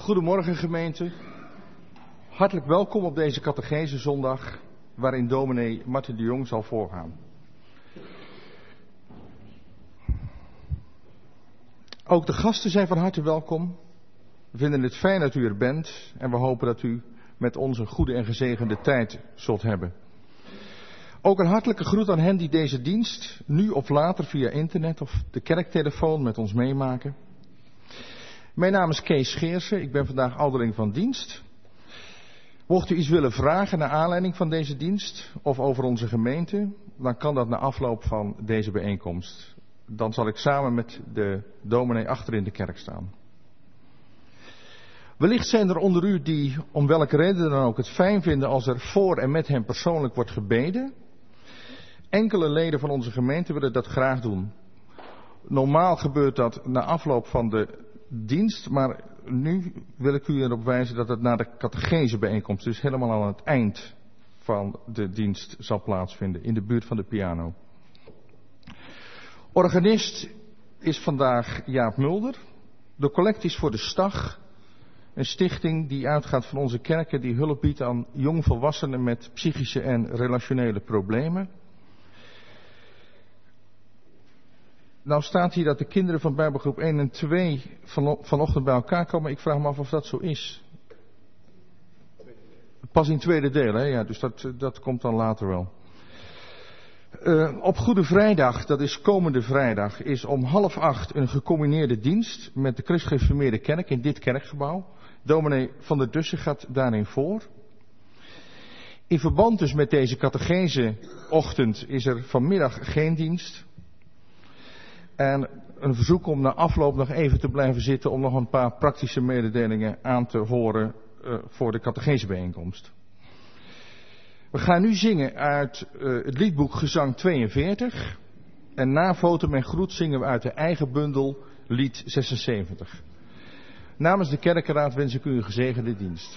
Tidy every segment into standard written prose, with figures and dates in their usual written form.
Goedemorgen gemeente. Hartelijk welkom op deze catechese zondag waarin dominee Martin de Jong zal voorgaan. Ook de gasten zijn van harte welkom. We vinden het fijn dat u er bent en we hopen dat u met ons een goede en gezegende tijd zult hebben. Ook een hartelijke groet aan hen die deze dienst nu of later via internet of de kerktelefoon met ons meemaken. Mijn naam is Kees Scheersen, ik ben vandaag ouderling van dienst. Mocht u iets willen vragen naar aanleiding van deze dienst of over onze gemeente, dan kan dat na afloop van deze bijeenkomst. Dan zal ik samen met de dominee achter in de kerk staan. Wellicht zijn er onder u die om welke reden dan ook het fijn vinden als er voor en met hen persoonlijk wordt gebeden. Enkele leden van onze gemeente willen dat graag doen. Normaal gebeurt dat na afloop van de dienst, maar nu wil ik u erop wijzen dat het na de catechese bijeenkomst, dus helemaal aan het eind van de dienst zal plaatsvinden, in de buurt van de piano. Organist is vandaag Jaap Mulder. De collecte is voor de Stag, een stichting die uitgaat van onze kerken die hulp biedt aan jongvolwassenen met psychische en relationele problemen. Nou staat hier dat de kinderen van Bijbelgroep 1 en 2 vanochtend bij elkaar komen. Ik vraag me af of dat zo is. Pas in tweede deel, hè? Ja, dus dat komt dan later wel. Op Goede Vrijdag, dat is komende vrijdag, is om 7:30 een gecombineerde dienst met de Christgereformeerde Kerk in dit kerkgebouw. Dominee van der Dussen gaat daarin voor. In verband dus met deze catecheseochtend is er vanmiddag geen dienst. En een verzoek om na afloop nog even te blijven zitten om nog een paar praktische mededelingen aan te horen voor de catechesebijeenkomst. We gaan nu zingen uit het liedboek Gezang 42. En na Votum en Groet zingen we uit de eigen bundel lied 76. Namens de kerkenraad wens ik u een gezegende dienst.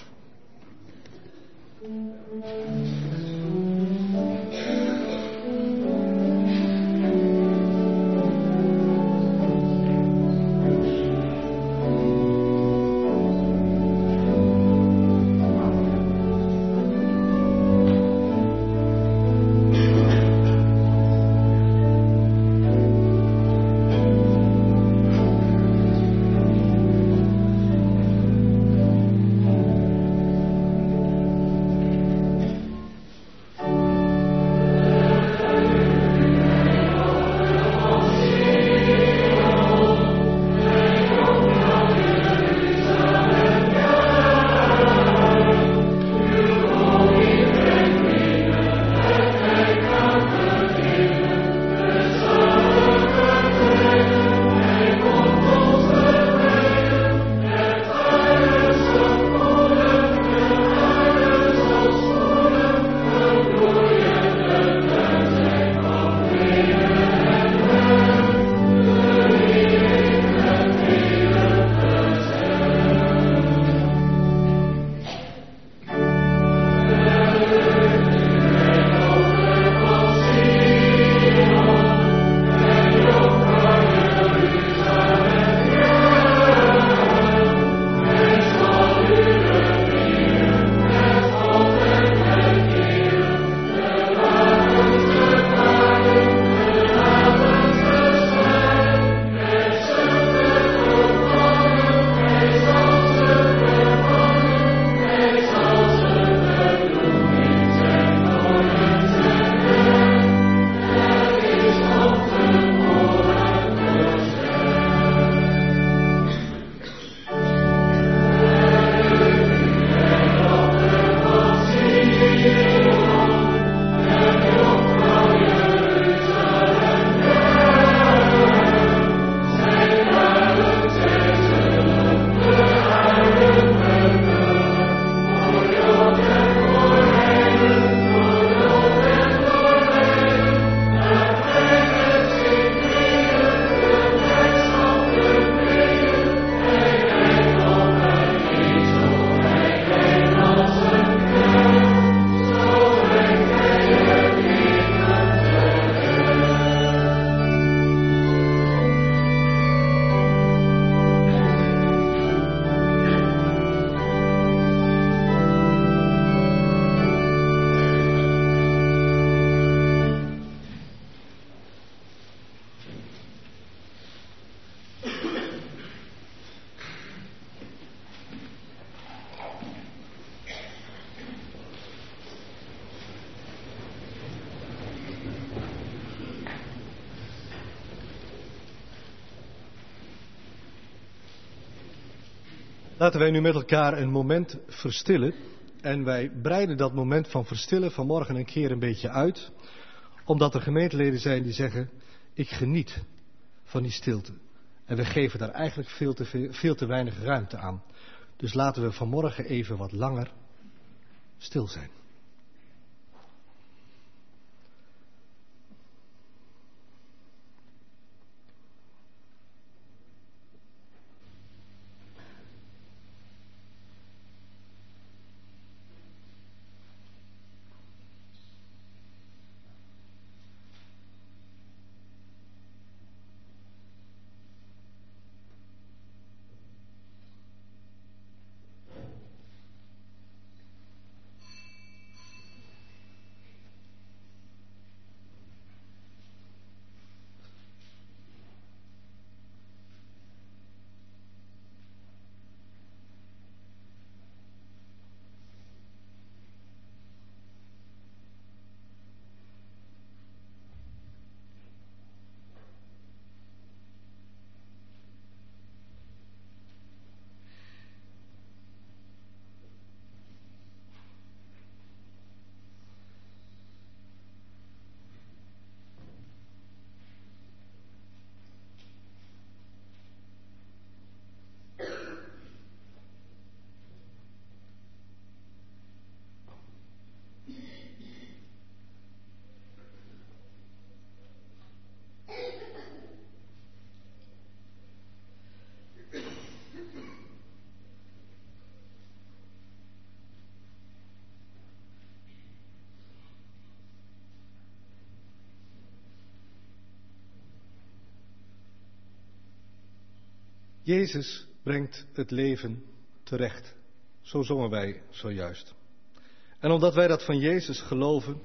Laten wij nu met elkaar een moment verstillen. En wij breiden dat moment van verstillen vanmorgen een keer een beetje uit. Omdat er gemeenteleden zijn die zeggen, ik geniet van die stilte. En we geven daar eigenlijk veel te weinig ruimte aan. Dus laten we vanmorgen even wat langer stil zijn. Jezus brengt het leven terecht. Zo zongen wij zojuist. En omdat wij dat van Jezus geloven,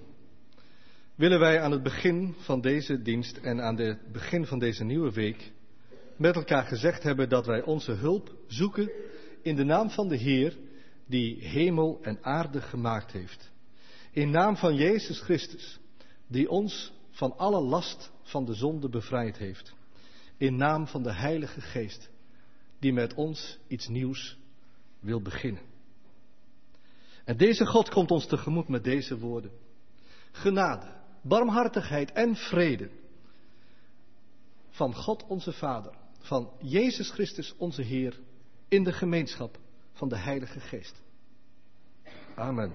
willen wij aan het begin van deze dienst en aan het begin van deze nieuwe week met elkaar gezegd hebben dat wij onze hulp zoeken in de naam van de Heer die hemel en aarde gemaakt heeft. In naam van Jezus Christus, die ons van alle last van de zonde bevrijd heeft. In naam van de Heilige Geest, die met ons iets nieuws wil beginnen. En deze God komt ons tegemoet met deze woorden. Genade, barmhartigheid en vrede van God onze Vader, van Jezus Christus onze Heer, in de gemeenschap van de Heilige Geest. Amen.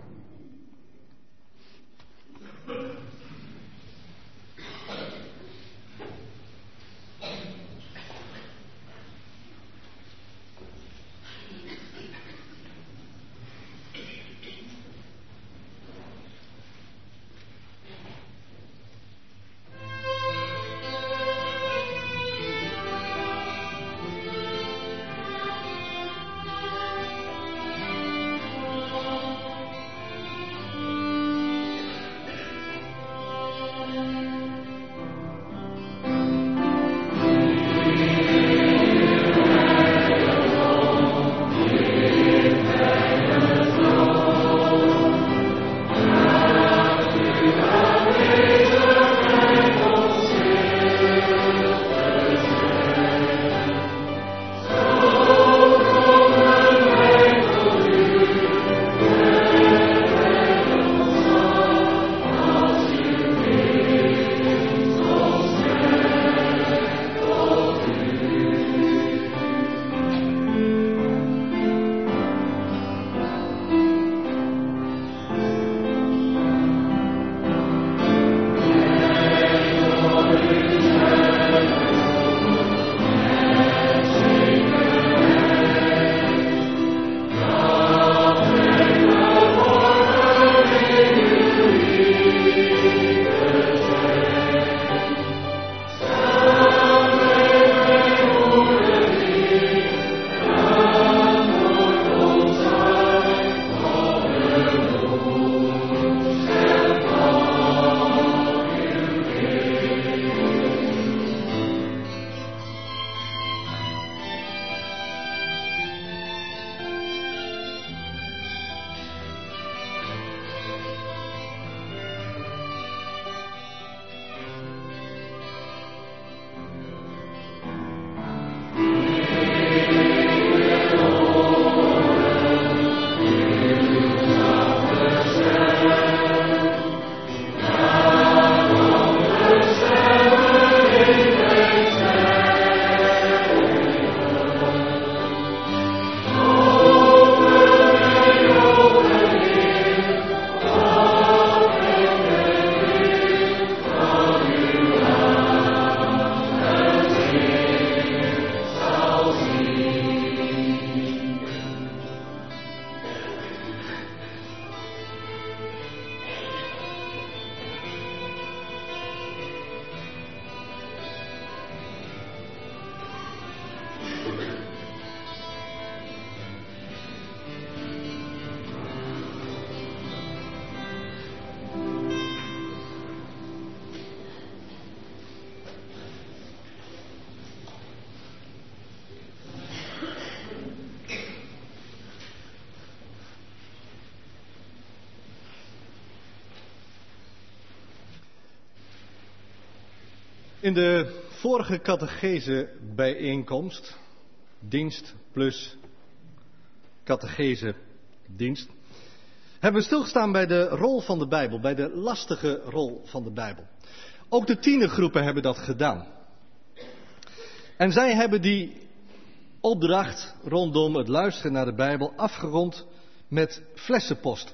In de vorige catechese bijeenkomst, dienst plus catechese dienst, hebben we stilgestaan bij de rol van de Bijbel, bij de lastige rol van de Bijbel. Ook de tienergroepen hebben dat gedaan. En zij hebben die opdracht rondom het luisteren naar de Bijbel afgerond met flessenpost.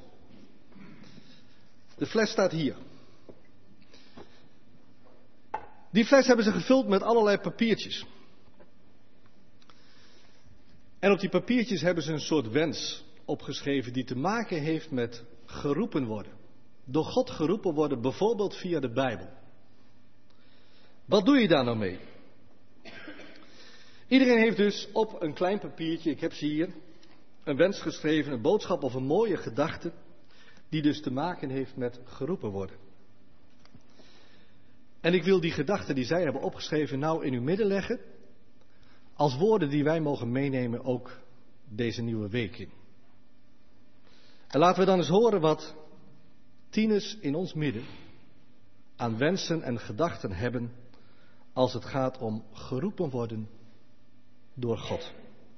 De fles staat hier. Die fles hebben ze gevuld met allerlei papiertjes. En op die papiertjes hebben ze een soort wens opgeschreven die te maken heeft met geroepen worden. Door God geroepen worden, bijvoorbeeld via de Bijbel. Wat doe je daar nou mee? Iedereen heeft dus op een klein papiertje, ik heb ze hier, een wens geschreven, een boodschap of een mooie gedachte, die dus te maken heeft met geroepen worden. En ik wil die gedachten die zij hebben opgeschreven nou in uw midden leggen, als woorden die wij mogen meenemen ook deze nieuwe week in. En laten we dan eens horen wat tieners in ons midden aan wensen en gedachten hebben als het gaat om geroepen worden door God.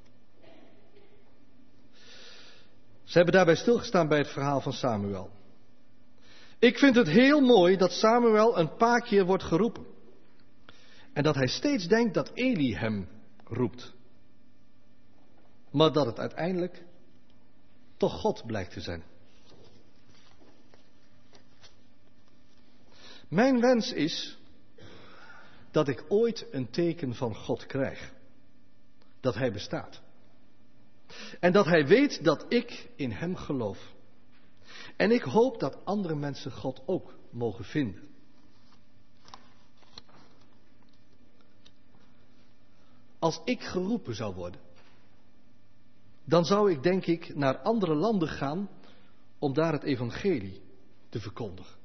Ze hebben daarbij stilgestaan bij het verhaal van Samuel. Ik vind het heel mooi dat Samuel een paar keer wordt geroepen. En dat hij steeds denkt dat Eli hem roept. Maar dat het uiteindelijk toch God blijkt te zijn. Mijn wens is dat ik ooit een teken van God krijg. Dat hij bestaat. En dat hij weet dat ik in hem geloof. En ik hoop dat andere mensen God ook mogen vinden. Als ik geroepen zou worden, dan zou ik denk ik naar andere landen gaan om daar het evangelie te verkondigen.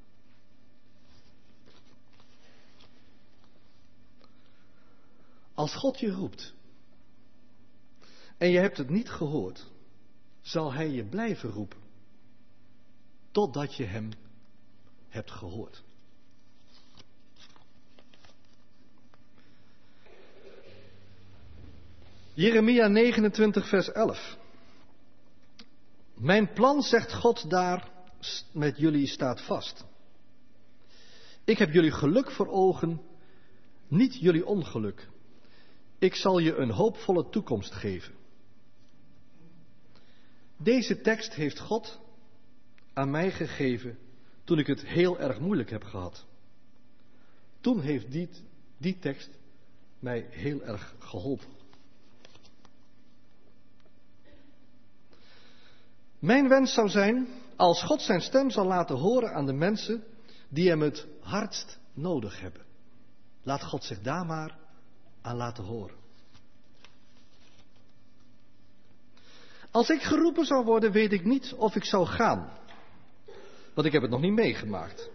Als God je roept en je hebt het niet gehoord, zal hij je blijven roepen totdat je hem hebt gehoord. Jeremia 29 vers 11. Mijn plan, zegt God daar, met jullie staat vast. Ik heb jullie geluk voor ogen, niet jullie ongeluk. Ik zal je een hoopvolle toekomst geven. Deze tekst heeft God aan mij gegeven toen ik het heel erg moeilijk heb gehad. Toen heeft die tekst mij heel erg geholpen. Mijn wens zou zijn, als God zijn stem zal laten horen aan de mensen die hem het hardst nodig hebben. Laat God zich daar maar aan laten horen. Als ik geroepen zou worden, weet ik niet of ik zou gaan. Want ik heb het nog niet meegemaakt.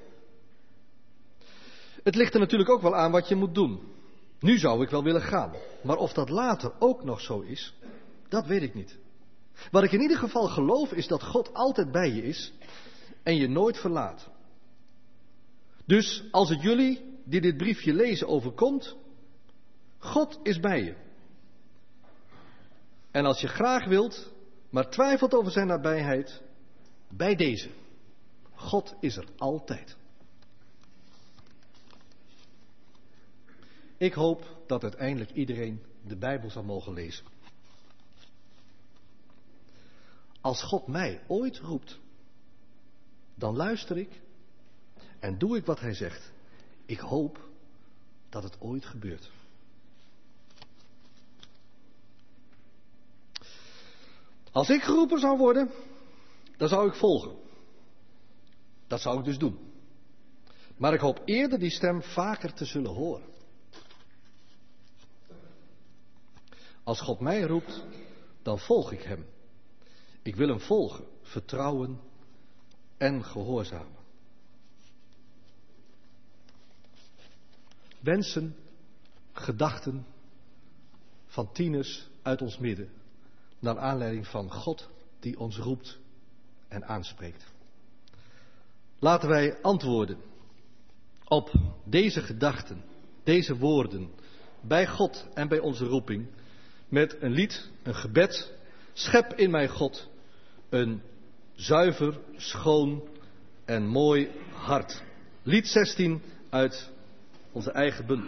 Het ligt er natuurlijk ook wel aan wat je moet doen. Nu zou ik wel willen gaan. Maar of dat later ook nog zo is, dat weet ik niet. Wat ik in ieder geval geloof is dat God altijd bij je is en je nooit verlaat. Dus als het jullie die dit briefje lezen overkomt, God is bij je. En als je graag wilt, maar twijfelt over zijn nabijheid, bij deze. God is er altijd. Ik hoop dat uiteindelijk iedereen de Bijbel zal mogen lezen. Als God mij ooit roept, dan luister ik en doe ik wat hij zegt. Ik hoop dat het ooit gebeurt. Als ik geroepen zou worden, dan zou ik volgen. Dat zou ik dus doen. Maar ik hoop eerder die stem vaker te zullen horen. Als God mij roept, dan volg ik hem. Ik wil hem volgen, vertrouwen en gehoorzamen. Wensen, gedachten van tieners uit ons midden, naar aanleiding van God die ons roept en aanspreekt. Laten wij antwoorden op deze gedachten deze woorden bij God en bij onze roeping met een lied, een gebed. Schep in mij, God, een zuiver, schoon en mooi hart. Lied 16 uit onze eigen bundel.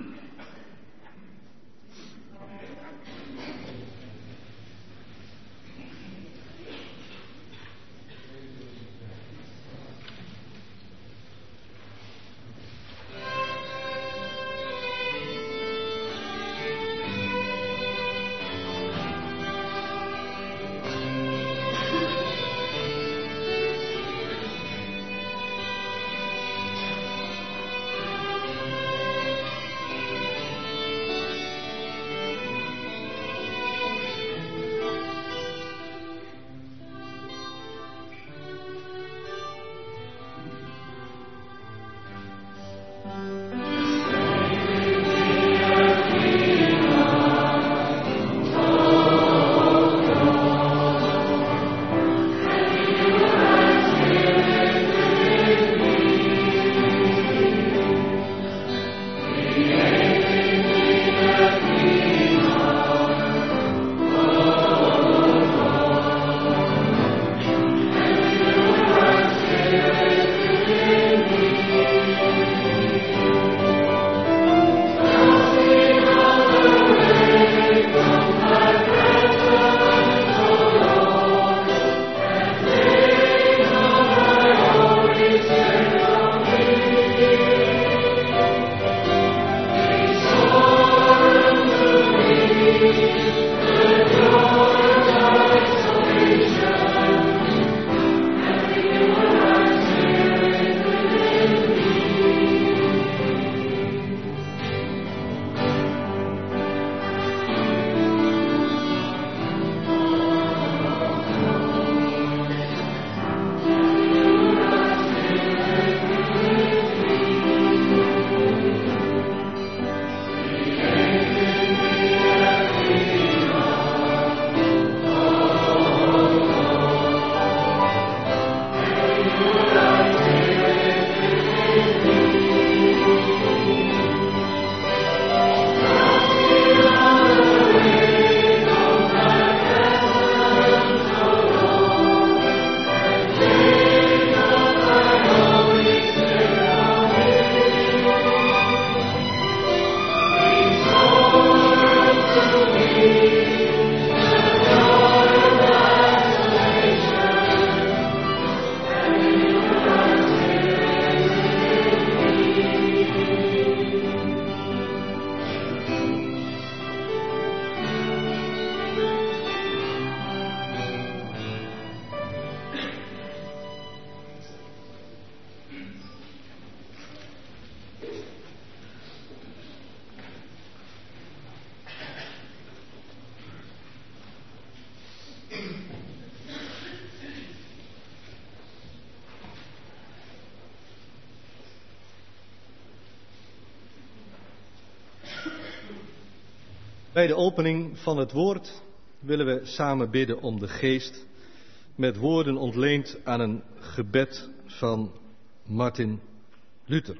Bij de opening van het woord willen we samen bidden om de geest, met woorden ontleend aan een gebed van Martin Luther.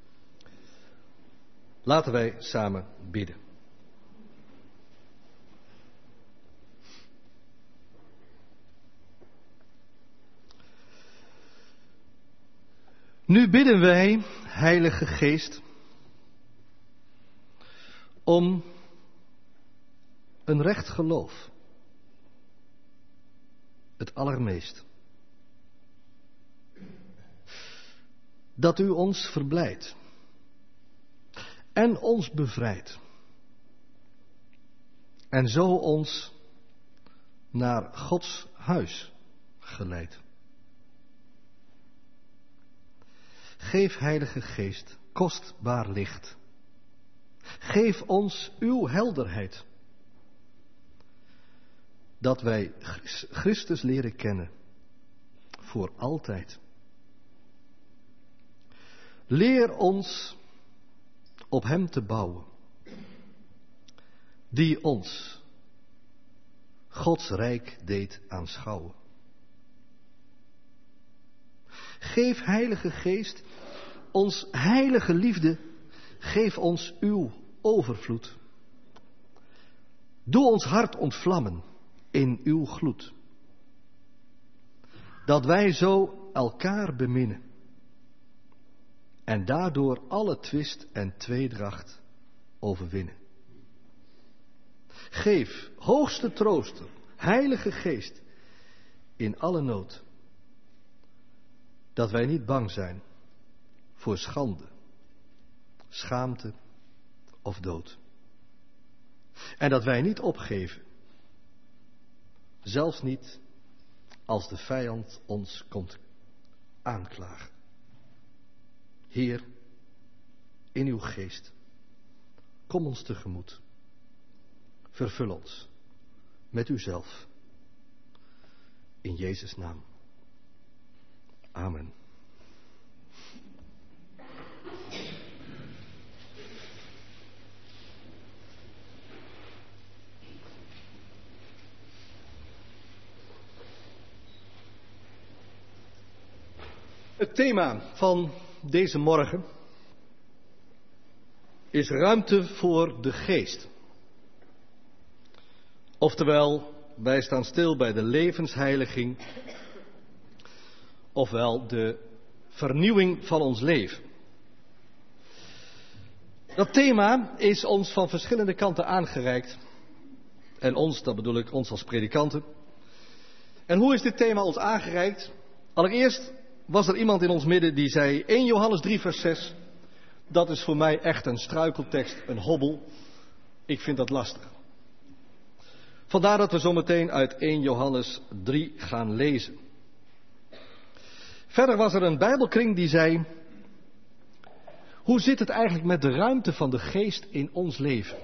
Laten wij samen bidden. Nu bidden wij, Heilige Geest, om een recht geloof, het allermeest. Dat u ons verblijdt en ons bevrijdt en zo ons naar Gods huis geleidt. Geef, Heilige Geest, kostbaar licht. Geef ons uw helderheid, dat wij Christus leren kennen, voor altijd. Leer ons op hem te bouwen, die ons Gods rijk deed aanschouwen. Geef, Heilige Geest, ons heilige liefde geef ons uw overvloed. Doe ons hart ontvlammen in uw gloed. Dat wij zo elkaar beminnen. En daardoor alle twist en tweedracht overwinnen. Geef, hoogste trooster, Heilige Geest, in alle nood. Dat wij niet bang zijn voor schande, schaamte of dood. En dat wij niet opgeven, zelfs niet als de vijand ons komt aanklagen. Heer, in uw geest, kom ons tegemoet. Vervul ons met uzelf. In Jezus' naam. Amen. Het thema van deze morgen is ruimte voor de geest. Oftewel, wij staan stil bij de levensheiliging, ofwel de vernieuwing van ons leven. Dat thema is ons van verschillende kanten aangereikt. En ons, dat bedoel ik ons als predikanten. En hoe is dit thema ons aangereikt? Allereerst was er iemand in ons midden die zei, 1 Johannes 3 vers 6, dat is voor mij echt een struikeltekst, een hobbel. Ik vind dat lastig. Vandaar dat we zometeen uit 1 Johannes 3 gaan lezen. Verder was er een Bijbelkring die zei, hoe zit het eigenlijk met de ruimte van de geest in ons leven?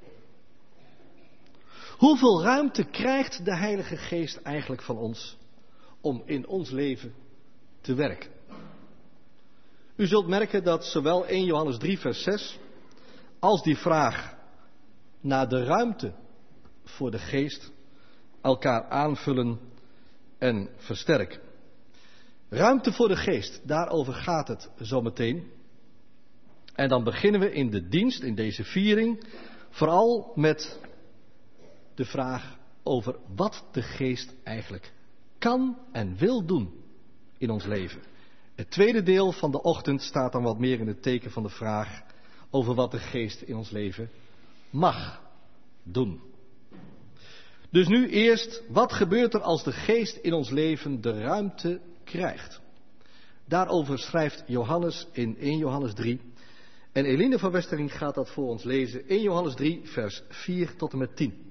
Hoeveel ruimte krijgt de Heilige Geest eigenlijk van ons om in ons leven te werken? U zult merken dat zowel 1 Johannes 3 vers 6 als die vraag naar de ruimte voor de geest elkaar aanvullen en versterken. Ruimte voor de geest, daarover gaat het zometeen. En dan beginnen we in de dienst, in deze viering, vooral met de vraag over wat de geest eigenlijk kan en wil doen in ons leven. Het tweede deel van de ochtend staat dan wat meer in het teken van de vraag over wat de geest in ons leven mag doen. Dus nu eerst, wat gebeurt er als de geest in ons leven de ruimte krijgt? Daarover schrijft Johannes in 1 Johannes 3. En Eline van Westering gaat dat voor ons lezen. 1 Johannes 3 vers 4 tot en met 10.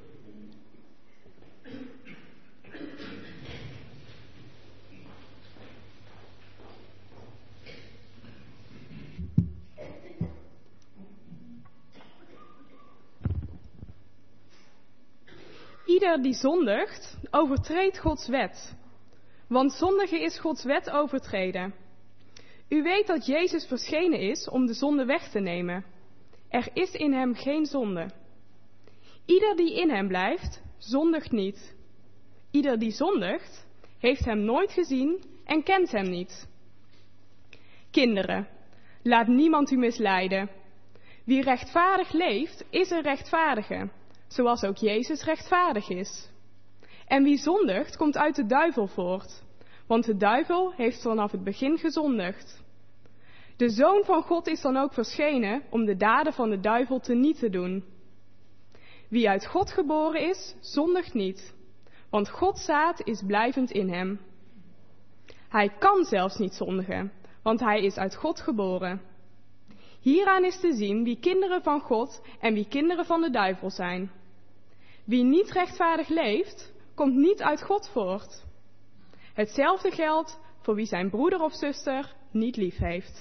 Ieder die zondigt, overtreedt Gods wet. Want zondigen is Gods wet overtreden. U weet dat Jezus verschenen is om de zonde weg te nemen. Er is in hem geen zonde. Ieder die in hem blijft, zondigt niet. Ieder die zondigt, heeft hem nooit gezien en kent hem niet. Kinderen, laat niemand u misleiden. Wie rechtvaardig leeft, is een rechtvaardige, zoals ook Jezus rechtvaardig is. En wie zondigt, komt uit de duivel voort, want de duivel heeft vanaf het begin gezondigd. De Zoon van God is dan ook verschenen om de daden van de duivel teniet te doen. Wie uit God geboren is, zondigt niet, want Gods zaad is blijvend in hem. Hij kan zelfs niet zondigen, want hij is uit God geboren. Hieraan is te zien wie kinderen van God en wie kinderen van de duivel zijn. Wie niet rechtvaardig leeft, komt niet uit God voort. Hetzelfde geldt voor wie zijn broeder of zuster niet lief heeft.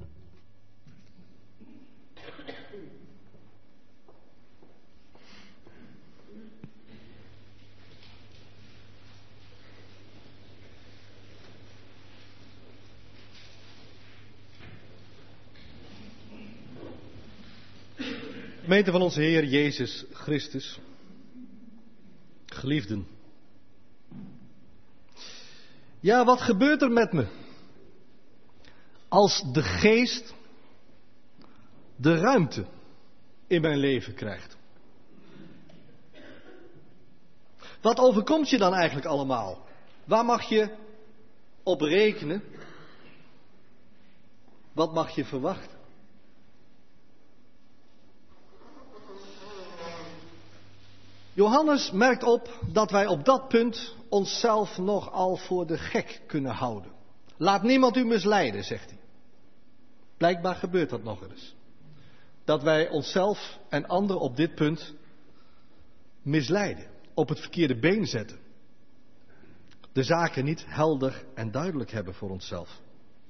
Gemeente van onze Heer Jezus Christus, geliefden. Ja, wat gebeurt er met me als de geest de ruimte in mijn leven krijgt. Wat overkomt je dan eigenlijk allemaal? Waar mag je op rekenen? Wat mag je verwachten? Johannes merkt op dat wij op dat punt onszelf nogal voor de gek kunnen houden. Laat niemand u misleiden, zegt hij. Blijkbaar gebeurt dat nog eens. Dat wij onszelf en anderen op dit punt misleiden. Op het verkeerde been zetten. De zaken niet helder en duidelijk hebben voor onszelf.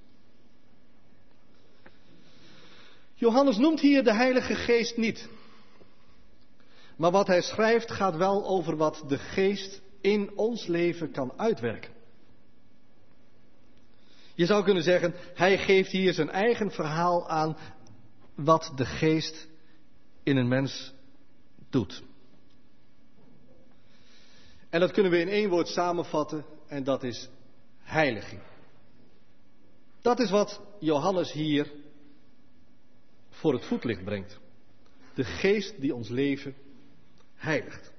Johannes noemt hier de Heilige Geest niet. Maar wat hij schrijft gaat wel over wat de Geest in ons leven kan uitwerken. Je zou kunnen zeggen, hij geeft hier zijn eigen verhaal aan wat de Geest in een mens doet. En dat kunnen we in één woord samenvatten en dat is heiliging. Dat is wat Johannes hier voor het voetlicht brengt. De Geest die ons leven heiligt.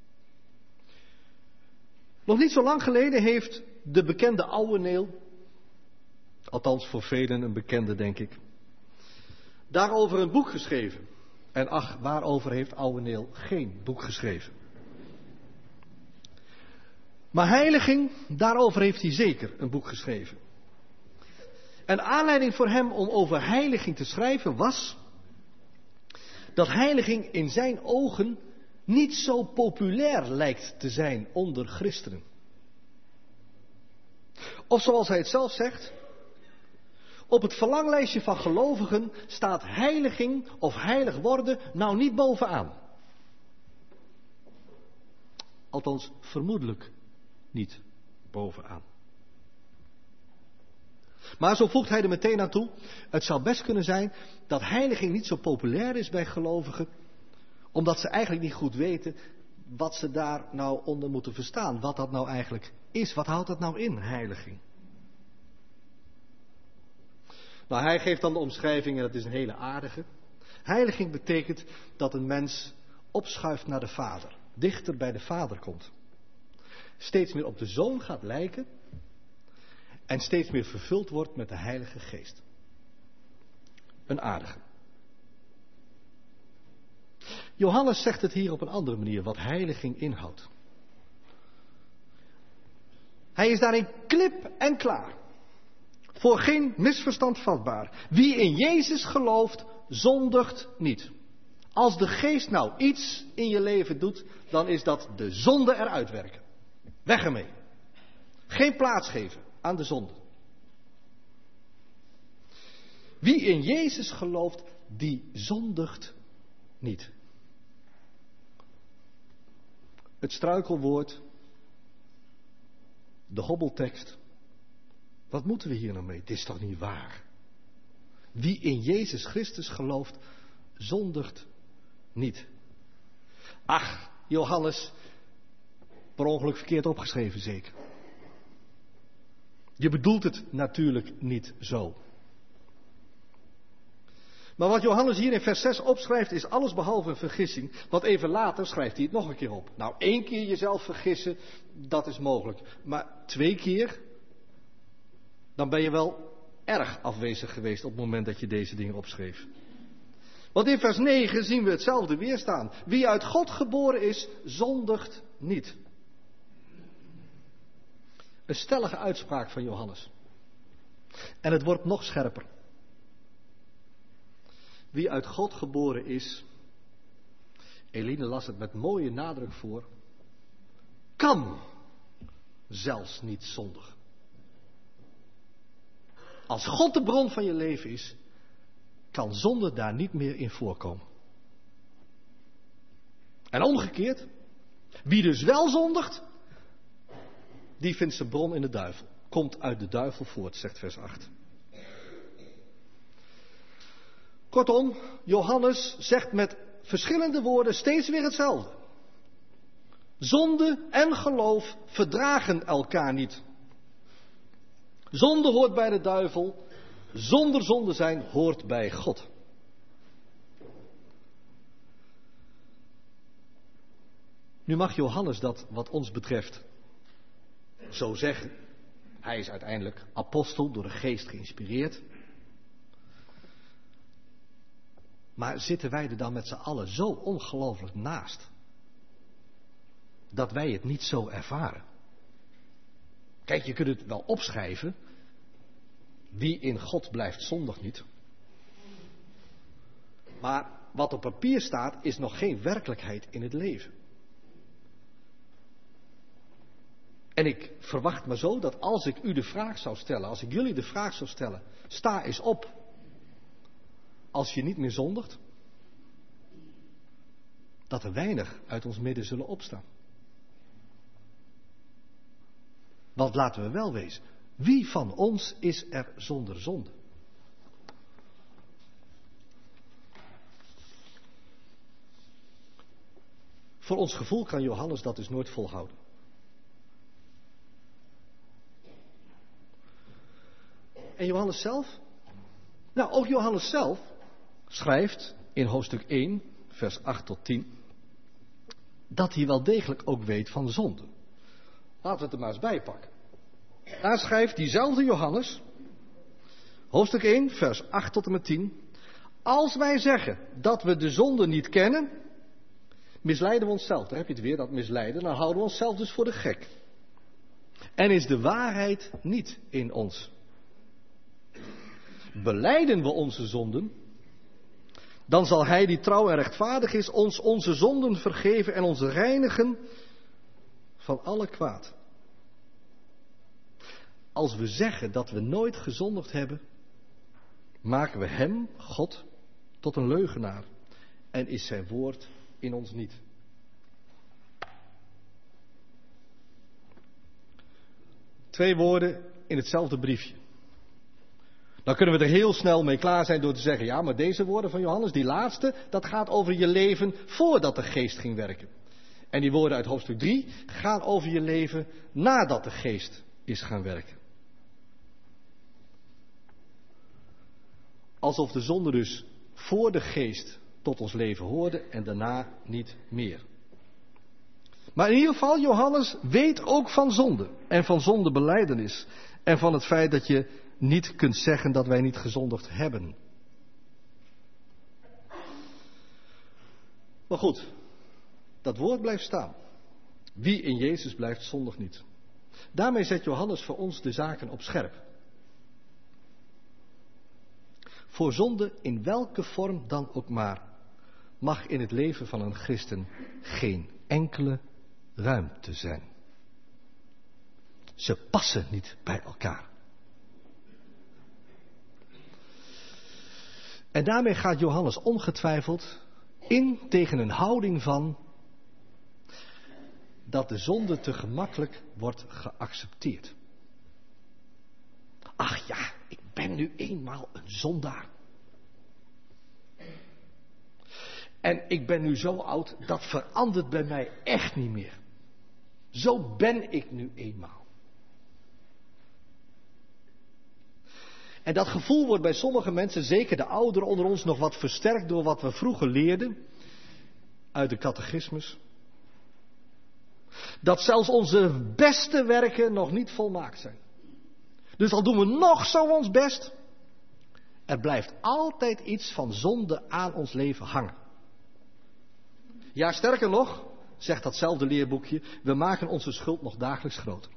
Nog niet zo lang geleden heeft de bekende Ouweneel, althans voor velen een bekende denk ik, daarover een boek geschreven. En ach, waarover heeft Ouweneel geen boek geschreven? Maar heiliging, daarover heeft hij zeker een boek geschreven. En aanleiding voor hem om over heiliging te schrijven was dat heiliging in zijn ogen niet zo populair lijkt te zijn onder christenen. Of zoals hij het zelf zegt, op het verlanglijstje van gelovigen staat heiliging of heilig worden nou niet bovenaan. Althans, vermoedelijk niet bovenaan. Maar zo voegt hij er meteen aan toe, het zou best kunnen zijn dat heiliging niet zo populair is bij gelovigen, omdat ze eigenlijk niet goed weten wat ze daar nou onder moeten verstaan. Wat dat nou eigenlijk is, wat houdt dat nou in, heiliging? Nou, hij geeft dan de omschrijving en dat is een hele aardige. Heiliging betekent dat een mens opschuift naar de Vader, dichter bij de Vader komt. Steeds meer op de Zoon gaat lijken en steeds meer vervuld wordt met de Heilige Geest. Een aardige. Johannes zegt het hier op een andere manier, wat heiliging inhoudt. Hij is daarin klip en klaar. Voor geen misverstand vatbaar. Wie in Jezus gelooft, zondigt niet. Als de Geest nou iets in je leven doet, dan is dat de zonde eruit werken. Weg ermee. Geen plaats geven aan de zonde. Wie in Jezus gelooft, die zondigt niet. Het struikelwoord, de hobbeltekst. Wat moeten we hier nou mee? Dit is toch niet waar? Wie in Jezus Christus gelooft, zondigt niet. Ach, Johannes, per ongeluk verkeerd opgeschreven zeker. Je bedoelt het natuurlijk niet zo. Maar wat Johannes hier in vers 6 opschrijft is alles behalve een vergissing. Want even later schrijft hij het nog een keer op. Nou, 1 keer jezelf vergissen, dat is mogelijk. Maar 2 keer, dan ben je wel erg afwezig geweest op het moment dat je deze dingen opschreef. Want in vers 9 zien we hetzelfde weer staan. Wie uit God geboren is, zondigt niet. Een stellige uitspraak van Johannes. En het wordt nog scherper. Wie uit God geboren is, Eline las het met mooie nadruk voor, kan zelfs niet zondigen. Als God de bron van je leven is, kan zonde daar niet meer in voorkomen. En omgekeerd, wie dus wel zondigt, die vindt zijn bron in de duivel. Komt uit de duivel voort, zegt vers 8. Kortom, Johannes zegt met verschillende woorden steeds weer hetzelfde. Zonde en geloof verdragen elkaar niet. Zonde hoort bij de duivel, zonder zonde zijn hoort bij God. Nu mag Johannes dat wat ons betreft zo zeggen. Hij is uiteindelijk apostel, door de geest geïnspireerd. Maar zitten wij er dan met z'n allen zo ongelooflijk naast, dat wij het niet zo ervaren? Kijk, je kunt het wel opschrijven. Wie in God blijft zondigt niet. Maar wat op papier staat, is nog geen werkelijkheid in het leven. En ik verwacht maar zo dat als ik u de vraag zou stellen, als ik jullie de vraag zou stellen, sta eens op als je niet meer zondigt, dat er weinig uit ons midden zullen opstaan. Want laten we wel wezen, wie van ons is er zonder zonde? Voor ons gevoel kan Johannes dat dus nooit volhouden. En Johannes zelf? Nou, ook Johannes zelf schrijft in hoofdstuk 1, vers 8 tot 10, dat hij wel degelijk ook weet van zonde. Laten we het er maar eens bij pakken. Daar schrijft diezelfde Johannes, hoofdstuk 1, vers 8 tot en met 10. Als wij zeggen dat we de zonde niet kennen, misleiden we onszelf. Daar heb je het weer, dat misleiden. Dan houden we onszelf dus voor de gek. En is de waarheid niet in ons. Belijden we onze zonden, dan zal hij die trouw en rechtvaardig is ons onze zonden vergeven en ons reinigen van alle kwaad. Als we zeggen dat we nooit gezondigd hebben, maken we hem, God, tot een leugenaar en is zijn woord in ons niet. Twee woorden in hetzelfde briefje. Dan kunnen we er heel snel mee klaar zijn door te zeggen, ja, maar deze woorden van Johannes, die laatste, dat gaat over je leven voordat de geest ging werken. En die woorden uit hoofdstuk 3 gaan over je leven nadat de geest is gaan werken. Alsof de zonde dus voor de geest tot ons leven hoorde en daarna niet meer. Maar in ieder geval, Johannes weet ook van zonde en van zondebelijdenis en van het feit dat je niet kunt zeggen dat wij niet gezondigd hebben. Maar goed, dat woord blijft staan. Wie in Jezus blijft, zondigt niet. Daarmee zet Johannes voor ons de zaken op scherp. Voor zonde, in welke vorm dan ook maar, mag in het leven van een christen geen enkele ruimte zijn. Ze passen niet bij elkaar. En daarmee gaat Johannes ongetwijfeld in tegen een houding van dat de zonde te gemakkelijk wordt geaccepteerd. Ach ja, ik ben nu eenmaal een zondaar. En ik ben nu zo oud, dat verandert bij mij echt niet meer. Zo ben ik nu eenmaal. En dat gevoel wordt bij sommige mensen, zeker de ouderen onder ons, nog wat versterkt door wat we vroeger leerden uit de catechismus. Dat zelfs onze beste werken nog niet volmaakt zijn. Dus al doen we nog zo ons best, er blijft altijd iets van zonde aan ons leven hangen. Ja, sterker nog, zegt datzelfde leerboekje, we maken onze schuld nog dagelijks groter.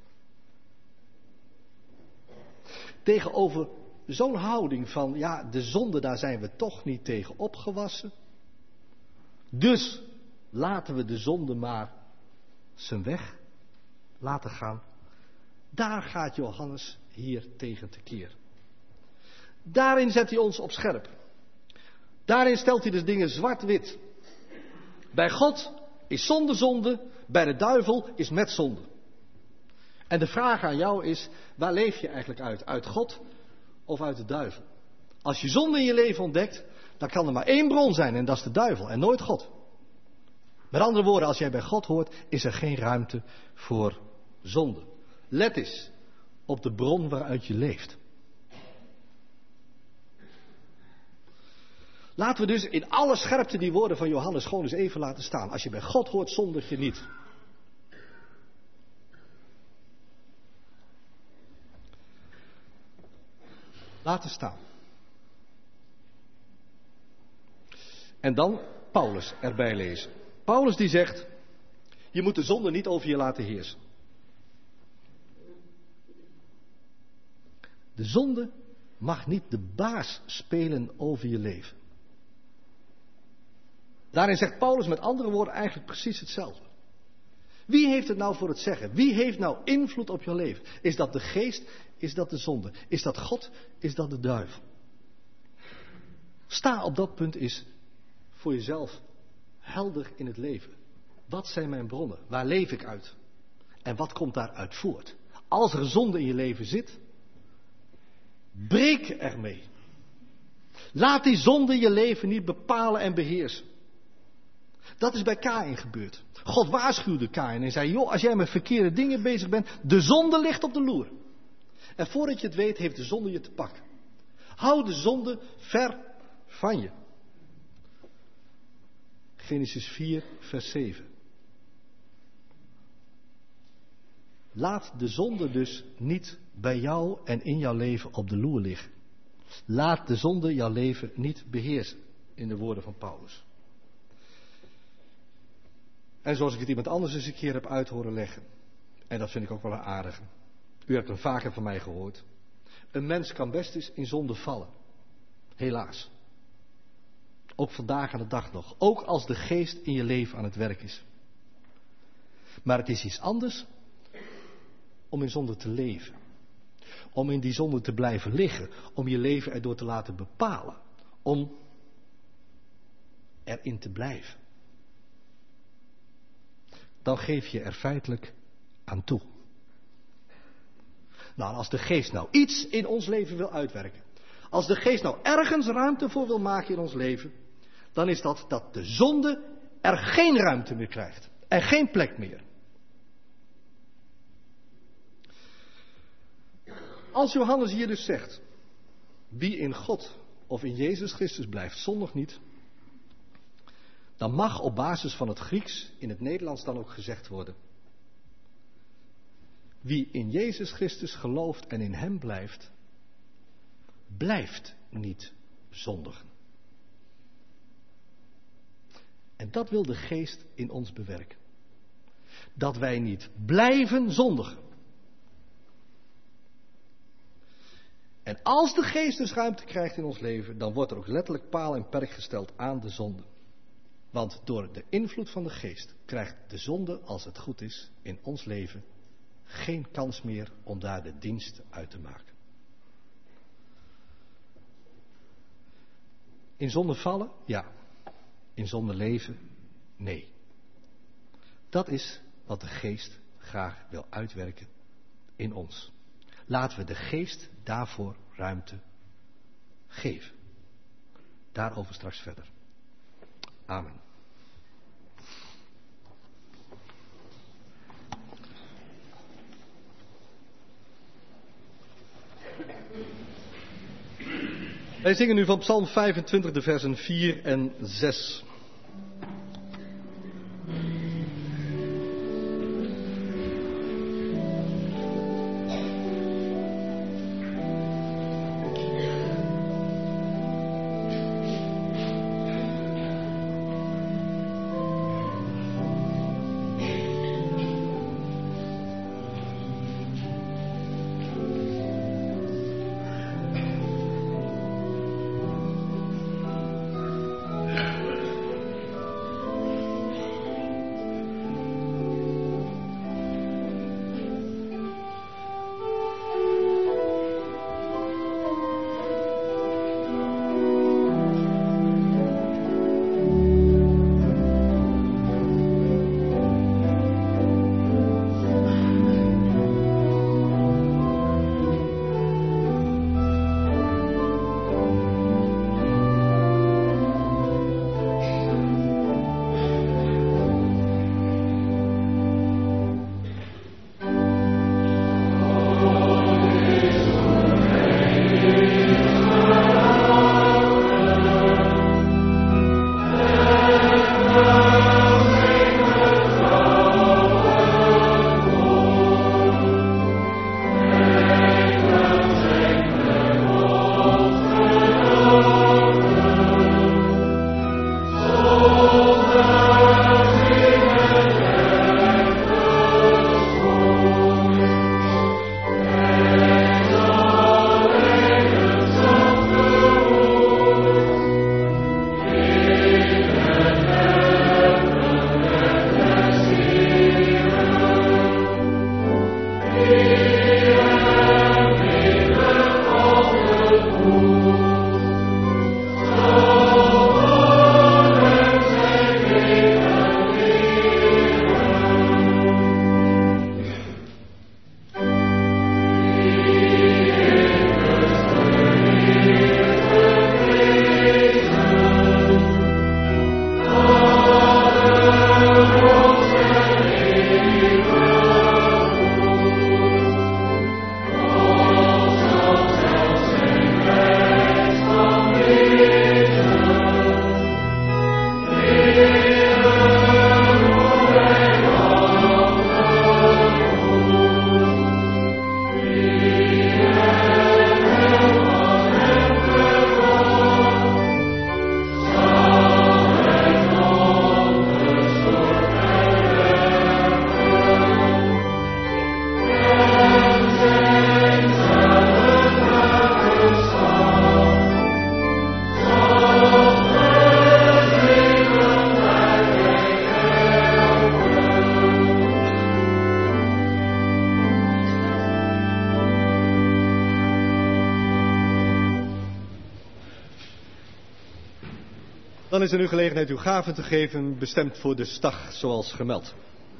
Tegenover zo'n houding van, ja, de zonde, daar zijn we toch niet tegen opgewassen. Dus laten we de zonde maar zijn weg laten gaan. Daar gaat Johannes hier tegen tekeer. Daarin zet hij ons op scherp. Daarin stelt hij de dingen zwart-wit. Bij God is zonde zonde, bij de duivel is met zonde. En de vraag aan jou is, waar leef je eigenlijk uit? Uit God of uit de duivel? Als je zonde in je leven ontdekt, dan kan er maar één bron zijn en dat is de duivel en nooit God. Met andere woorden, als jij bij God hoort, is er geen ruimte voor zonde. Let eens op de bron waaruit je leeft. Laten we dus in alle scherpte die woorden van Johannes gewoon eens even laten staan. Als je bij God hoort, zondig je niet. Laten staan. En dan Paulus erbij lezen. Paulus die zegt, je moet de zonde niet over je laten heersen. De zonde mag niet de baas spelen over je leven. Daarin zegt Paulus met andere woorden eigenlijk precies hetzelfde. Wie heeft het nou voor het zeggen? Wie heeft nou invloed op je leven? Is dat de geest? Is dat de zonde? Is dat God? Is dat de duivel? Sta op dat punt eens voor jezelf helder in het leven. Wat zijn mijn bronnen? Waar leef ik uit? En wat komt daaruit voort? Als er zonde in je leven zit, breek ermee. Laat die zonde je leven niet bepalen en beheersen. Dat is bij Kaïn gebeurd. God waarschuwde Kaïn en zei, joh, als jij met verkeerde dingen bezig bent, de zonde ligt op de loer. En voordat je het weet, heeft de zonde je te pakken. Hou de zonde ver van je. Genesis 4, vers 7. Laat de zonde dus niet bij jou en in jouw leven op de loer liggen. Laat de zonde jouw leven niet beheersen, in de woorden van Paulus. En zoals ik het iemand anders eens een keer heb uit horen leggen, en dat vind ik ook wel een aardige. U hebt hem vaker van mij gehoord. Een mens kan best eens in zonde vallen. Helaas. Ook vandaag aan de dag nog. Ook als de geest in je leven aan het werk is. Maar het is iets anders om in zonde te leven. Om in die zonde te blijven liggen. Om je leven erdoor te laten bepalen. Om erin te blijven. Dan geef je er feitelijk aan toe. Nou, als de geest nou iets in ons leven wil uitwerken. Als de geest nou ergens ruimte voor wil maken in ons leven. Dan is dat de zonde er geen ruimte meer krijgt. En geen plek meer. Als Johannes hier dus zegt. Wie in God of in Jezus Christus blijft, zondig niet. Dan mag op basis van het Grieks in het Nederlands dan ook gezegd worden. Wie in Jezus Christus gelooft en in hem blijft, blijft niet zondigen. En dat wil de geest in ons bewerken. Dat wij niet blijven zondigen. En als de geest dus ruimte krijgt in ons leven, dan wordt er ook letterlijk paal en perk gesteld aan de zonde. Want door de invloed van de geest krijgt de zonde, als het goed is, in ons leven geen kans meer om daar de dienst uit te maken. In zonde vallen? Ja. In zonde leven? Nee. Dat is wat de geest graag wil uitwerken in ons. Laten we de geest daarvoor ruimte geven. Daarover straks verder. Amen. Wij zingen nu van Psalm 25 de versen 4 en 6. Dan is er nu gelegenheid uw gaven te geven, bestemd voor de stag, zoals gemeld.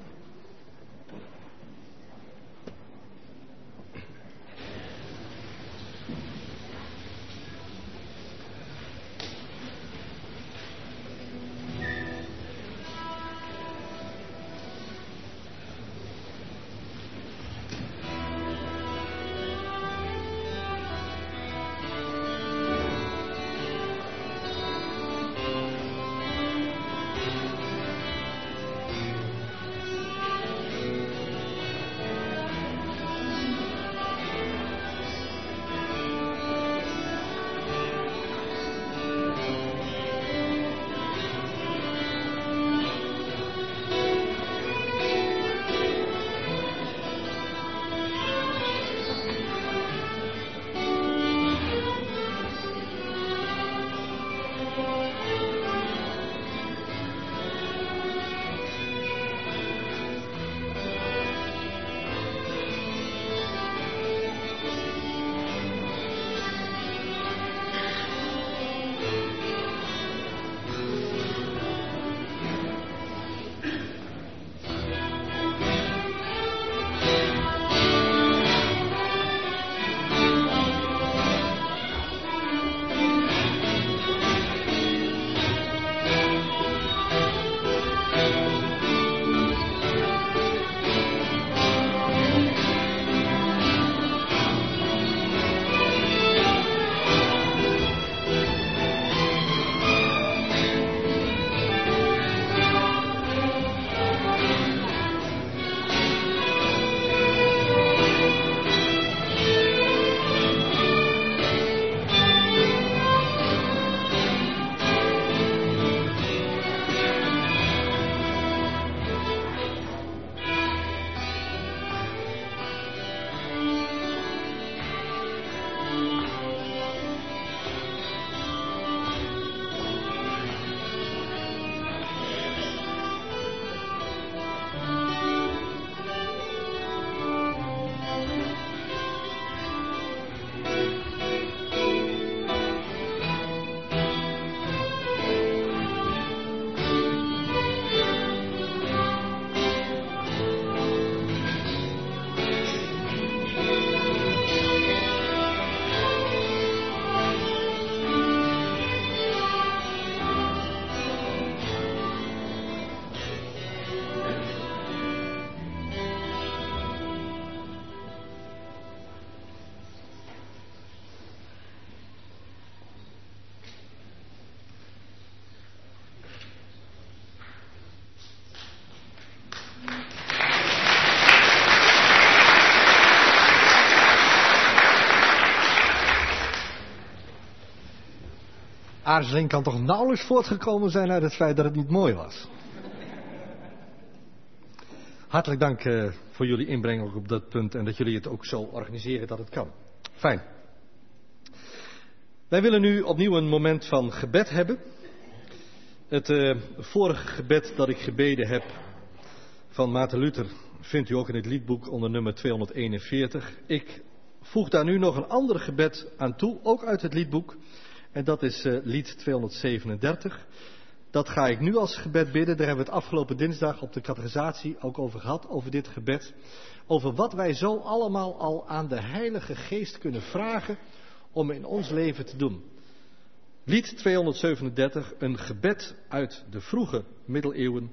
Aarzeling kan toch nauwelijks voortgekomen zijn uit het feit dat het niet mooi was. Hartelijk dank voor jullie inbreng ook op dat punt en dat jullie het ook zo organiseren dat het kan. Fijn. Wij willen nu opnieuw een moment van gebed hebben. Het vorige gebed dat ik gebeden heb van Maarten Luther vindt u ook in het liedboek onder nummer 241. Ik voeg daar nu nog een ander gebed aan toe, ook uit het liedboek. En dat is lied 237. Dat ga ik nu als gebed bidden. Daar hebben we het afgelopen dinsdag op de catechisatie ook over gehad, over dit gebed. Over wat wij zo allemaal al aan de Heilige Geest kunnen vragen om in ons leven te doen. Lied 237, een gebed uit de vroege middeleeuwen.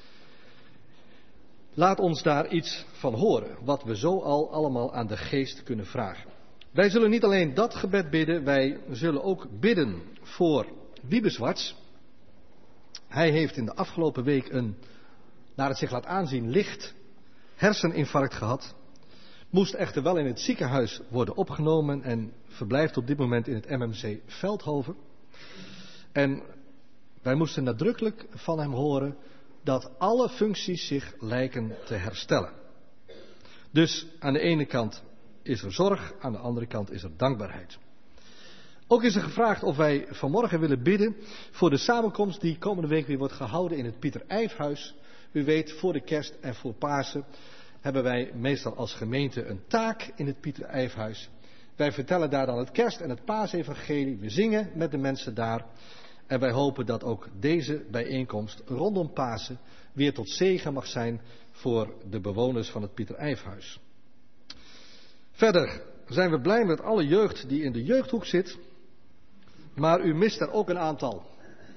Laat ons daar iets van horen, wat we zo al allemaal aan de Geest kunnen vragen. Wij zullen niet alleen dat gebed bidden, wij zullen ook bidden voor Wiebe Zwarts. Hij heeft in de afgelopen week een, naar het zich laat aanzien, licht herseninfarct gehad. Moest echter wel in het ziekenhuis worden opgenomen en verblijft op dit moment in het MMC Veldhoven. En wij moesten nadrukkelijk van hem horen dat alle functies zich lijken te herstellen. Dus aan de ene kant is er zorg, aan de andere kant is er dankbaarheid. Ook is er gevraagd of wij vanmorgen willen bidden voor de samenkomst die komende week weer wordt gehouden in het Pieter Ijfhuis. U weet, voor de kerst en voor Pasen hebben wij meestal als gemeente een taak in het Pieter Ijfhuis. Wij vertellen daar dan het kerst- en het paasevangelie. We zingen met de mensen daar. En wij hopen dat ook deze bijeenkomst rondom Pasen weer tot zegen mag zijn voor de bewoners van het Pieter Ijfhuis. Verder zijn we blij met alle jeugd die in de jeugdhoek zit, maar u mist er ook een aantal.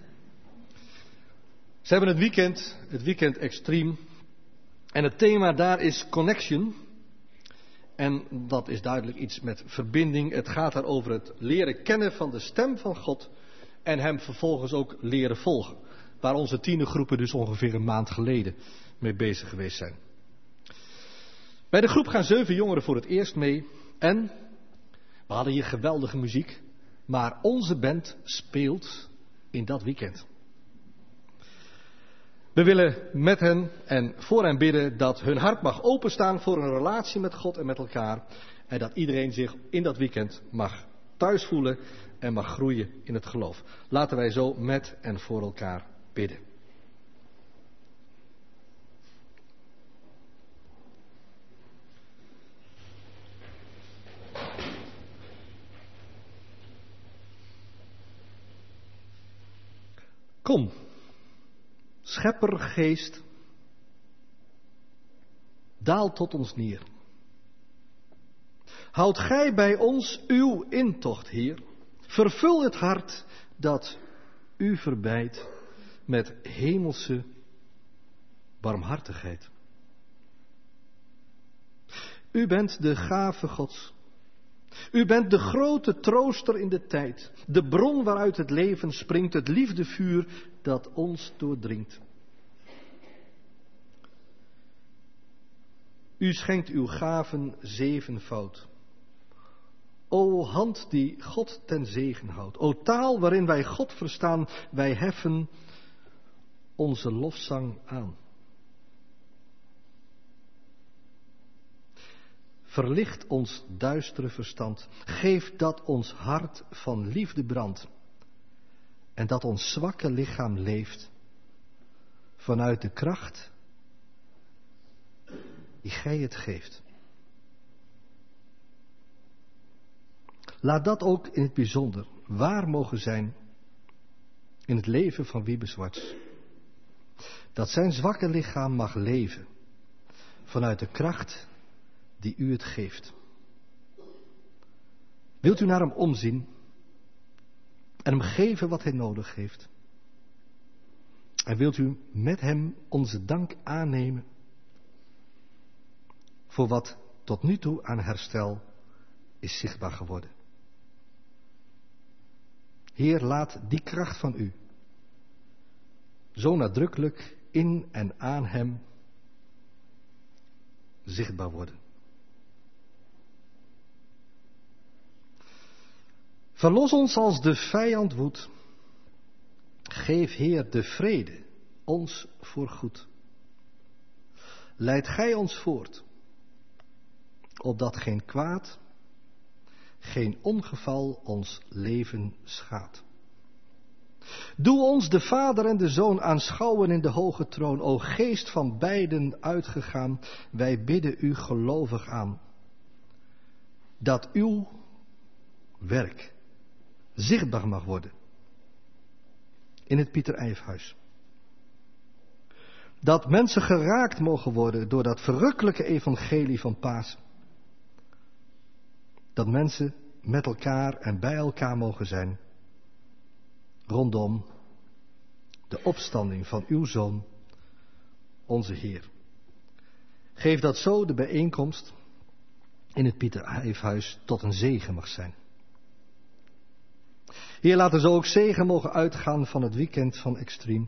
Ze hebben het weekend Extreme, en het thema daar is Connection. En dat is duidelijk iets met verbinding. Het gaat daar over het leren kennen van de stem van God en hem vervolgens ook leren volgen. Waar onze tienergroepen dus ongeveer een maand geleden mee bezig geweest zijn. Bij de groep gaan 7 jongeren voor het eerst mee. En we hadden hier geweldige muziek. Maar onze band speelt in dat weekend. We willen met hen en voor hen bidden dat hun hart mag openstaan voor een relatie met God en met elkaar. En dat iedereen zich in dat weekend mag thuis voelen en mag groeien in het geloof. Laten wij zo met en voor elkaar bidden. Kom, scheppergeest, daal tot ons neer. Houd gij bij ons uw intocht, Heer. Vervul het hart dat u verbijt met hemelse barmhartigheid. U bent de gave Gods. U bent de grote trooster in de tijd, de bron waaruit het leven springt, het liefdevuur dat ons doordringt. U schenkt uw gaven 7-foud. O hand die God ten zegen houdt, o taal waarin wij God verstaan, wij heffen onze lofzang aan. Verlicht ons duistere verstand. Geef dat ons hart van liefde brandt. En dat ons zwakke lichaam leeft. Vanuit de kracht die gij het geeft. Laat dat ook in het bijzonder waar mogen zijn in het leven van Wiebe Zwarts. Dat zijn zwakke lichaam mag leven vanuit de kracht die u het geeft. Wilt u naar hem omzien en hem geven wat hij nodig heeft? En wilt u met hem onze dank aannemen voor wat tot nu toe aan herstel is zichtbaar geworden? Heer, laat die kracht van u zo nadrukkelijk in en aan hem zichtbaar worden. Verlos ons als de vijand woedt. Geef, Heer, de vrede ons voor goed. Leid gij ons voort, opdat geen kwaad, geen ongeval ons leven schaadt. Doe ons de Vader en de Zoon aanschouwen in de hoge troon, o Geest van beiden uitgegaan, wij bidden u gelovig aan, dat uw werk zichtbaar mag worden in het Pieter Ijfhuis. Dat mensen geraakt mogen worden door dat verrukkelijke evangelie van Pasen. Dat mensen met elkaar en bij elkaar mogen zijn rondom de opstanding van uw Zoon, onze Heer. Geef dat zo de bijeenkomst in het Pieter Ijfhuis tot een zegen mag zijn. Heer, laat er zo ook zegen mogen uitgaan van het weekend van Extreme.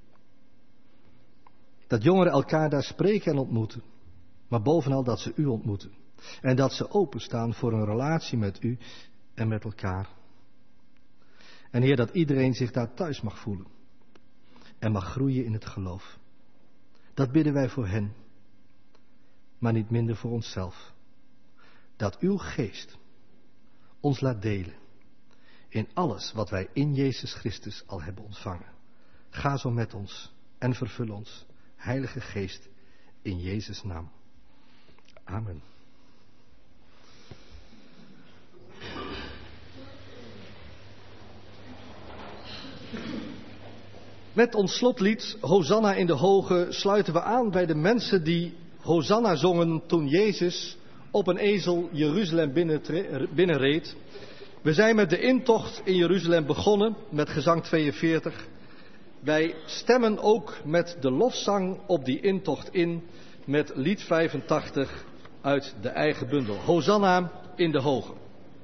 Dat jongeren elkaar daar spreken en ontmoeten, maar bovenal dat ze u ontmoeten. En dat ze openstaan voor een relatie met u en met elkaar. En Heer, dat iedereen zich daar thuis mag voelen en mag groeien in het geloof. Dat bidden wij voor hen, maar niet minder voor onszelf. Dat uw geest ons laat delen in alles wat wij in Jezus Christus al hebben ontvangen. Ga zo met ons en vervul ons, Heilige Geest, in Jezus' naam. Amen. Met ons slotlied Hosanna in de Hoge sluiten we aan bij de mensen die Hosanna zongen toen Jezus op een ezel Jeruzalem binnenreed. We zijn met de intocht in Jeruzalem begonnen met gezang 42. Wij stemmen ook met de lofzang op die intocht in met lied 85 uit de eigen bundel. Hosanna in de Hoge.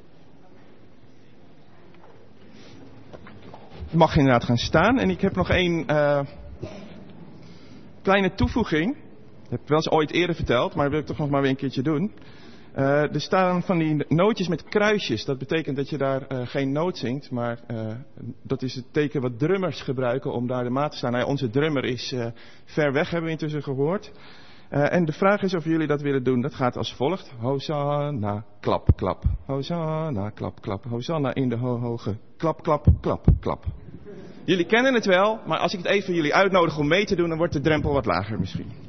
Je mag inderdaad gaan staan en ik heb nog één kleine toevoeging. Ik heb het wel eens ooit eerder verteld, maar dat wil ik toch nog maar weer een keertje doen. Er staan van die nootjes met kruisjes. Dat betekent dat je daar geen noot zingt, maar dat is het teken wat drummers gebruiken om daar de maat te staan. Nou ja, onze drummer is ver weg, hebben we intussen gehoord. En de vraag is of jullie dat willen doen. Dat gaat als volgt. Hosanna, klap, klap. Hosanna, klap, klap. Hosanna in de hoge. Klap, klap, klap, klap. Jullie kennen het wel, maar als ik het even jullie uitnodig om mee te doen, dan wordt de drempel wat lager misschien.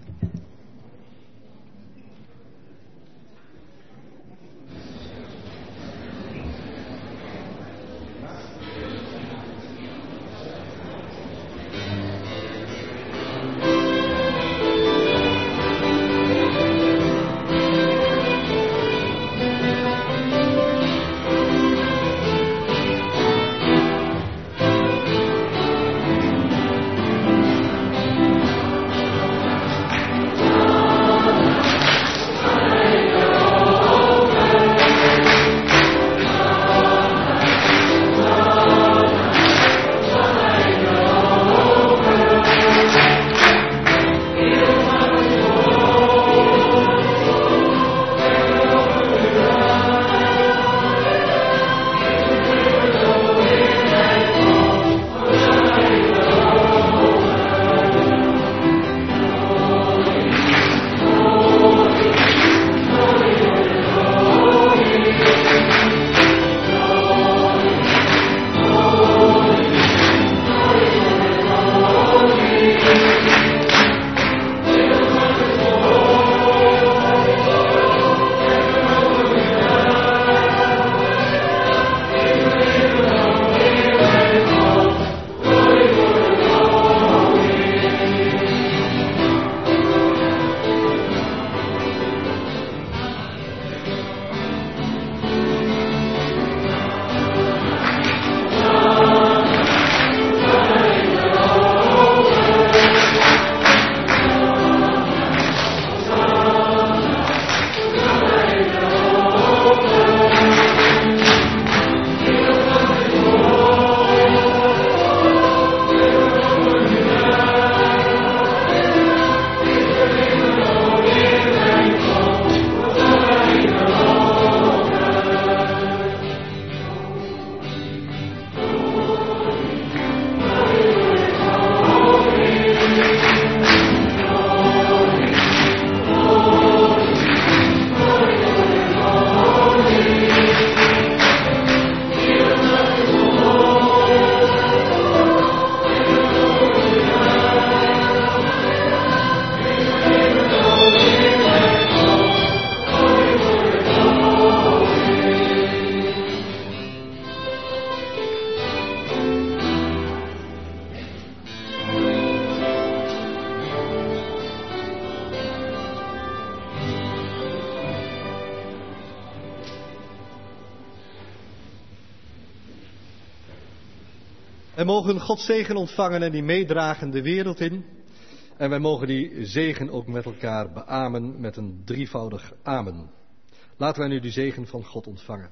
Wij mogen Gods zegen ontvangen en die meedragen de wereld in. En wij mogen die zegen ook met elkaar beamen met een drievoudig amen. Laten wij nu die zegen van God ontvangen.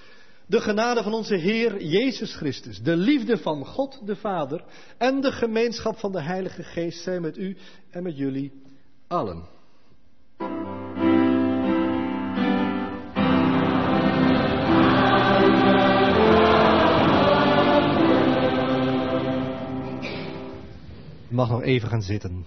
De genade van onze Heer Jezus Christus, de liefde van God de Vader en de gemeenschap van de Heilige Geest zijn met u en met jullie allen. Je mag nog even gaan zitten.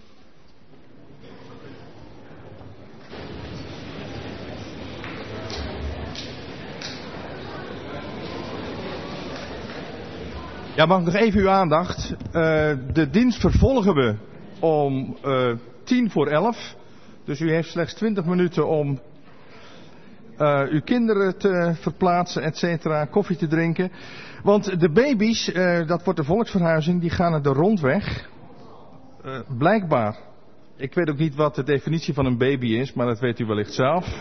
Ja, mag ik nog even uw aandacht. De dienst vervolgen we om 10:10. Dus u heeft slechts 20 minuten om uw kinderen te verplaatsen, et cetera, koffie te drinken. Want de baby's, dat wordt de volksverhuizing, die gaan naar de rondweg. Blijkbaar. Ik weet ook niet wat de definitie van een baby is, maar dat weet u wellicht zelf.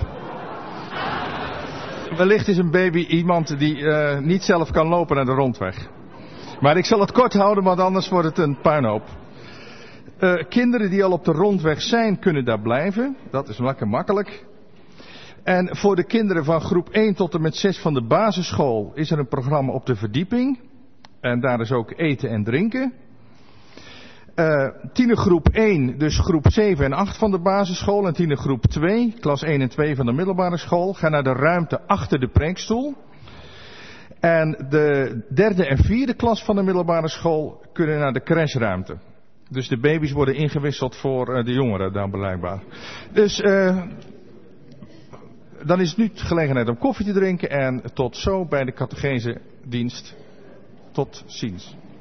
Wellicht is een baby iemand die niet zelf kan lopen naar de rondweg. Maar ik zal het kort houden, want anders wordt het een puinhoop. Kinderen die al op de rondweg zijn, kunnen daar blijven. Dat is lekker makkelijk. En voor de kinderen van groep 1 tot en met 6 van de basisschool is er een programma op de verdieping. En daar is ook eten en drinken. Tienergroep 1, dus groep 7 en 8 van de basisschool. En tienergroep 2, klas 1 en 2 van de middelbare school, gaan naar de ruimte achter de preekstoel. En de derde en vierde klas van de middelbare school kunnen naar de crashruimte. Dus de baby's worden ingewisseld voor de jongeren dan blijkbaar. Dus dan is het nu gelegenheid om koffie te drinken en tot zo bij de catechesedienst. Tot ziens.